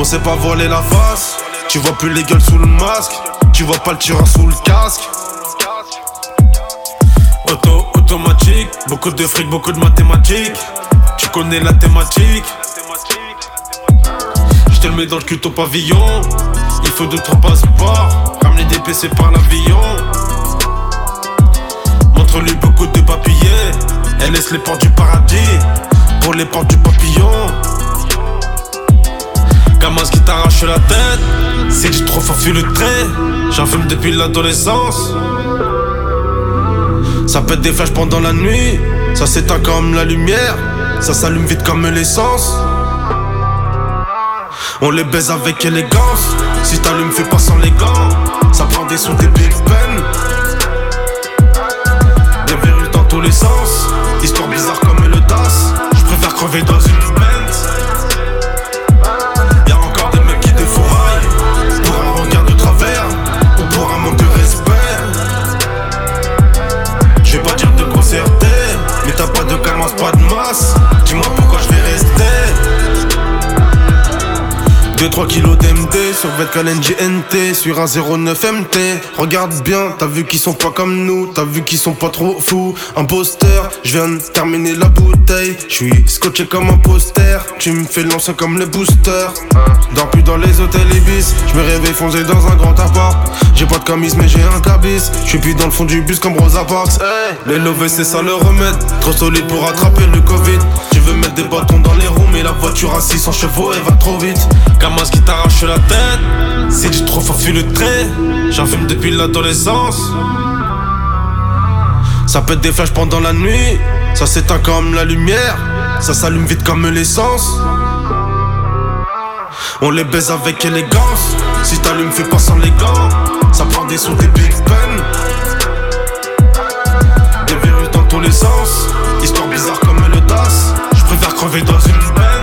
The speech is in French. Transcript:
sait pas voiler la face. Tu vois plus les gueules sous le masque. Tu vois pas le tireur sous le casque. Automatique, beaucoup de fric, beaucoup de mathématiques. Tu connais la thématique. Je te le mets dans le cul au pavillon. Il faut 2-3 passeports. Ramener des PC par l'avion. Montre-lui beaucoup de papiers. Elle laisse les portes du paradis pour les portes du papillon. Gamin qui t'arrache la tête. C'est du trop fort, fuis le trait. J'en fume depuis l'adolescence. Ça pète des flashs pendant la nuit. Ça s'éteint comme la lumière. Ça s'allume vite comme l'essence. On les baise avec élégance. Si t'allumes, fais pas sans les gants. Ça prend des sons des Big Ben. Des virus dans tous les sens. Histoire bizarre comme le DAS. J'préfère crever dans une Benz. Y'a encore des mecs qui défouraillent pour un regard de travers ou pour un manque de respect. J'vais pas dire de concerter, mais t'as pas de calmance, pas de masse. Dis-moi pourquoi je vais rester. 2-3 kilos d'MD sur Vetcal NGNT sur un 09 MT. Regarde bien, t'as vu qu'ils sont pas comme nous. T'as vu qu'ils sont pas trop fous. Imposteur, je viens de terminer la bouteille. J'suis scotché comme un poster. Tu me fais lancer comme le booster. Dors plus dans les hôtels Ibis. J'me réveille foncé dans un grand appart. J'ai pas de camis mais j'ai un cabis. J'suis plus dans le fond du bus comme Rosa Parks. Les lovés c'est ça le remède. Trop solide pour attraper le Covid. Tu veux mettre des bâtons dans les roues mais la voiture à 600 chevaux elle va trop vite. Gamas qui t'arrache la tête. C'est du trop fort, fuis le trait. J'en fume depuis l'adolescence. Ça pète des flashs pendant la nuit. Ça s'éteint comme la lumière. Ça s'allume vite comme l'essence. On les baise avec élégance. Si t'allumes, fais pas sans les gants. Ça prend des sons des Big Ben. Des virus dans tous les sens. Histoire bizarre comme le DAS. J'préfère crever dans une benne.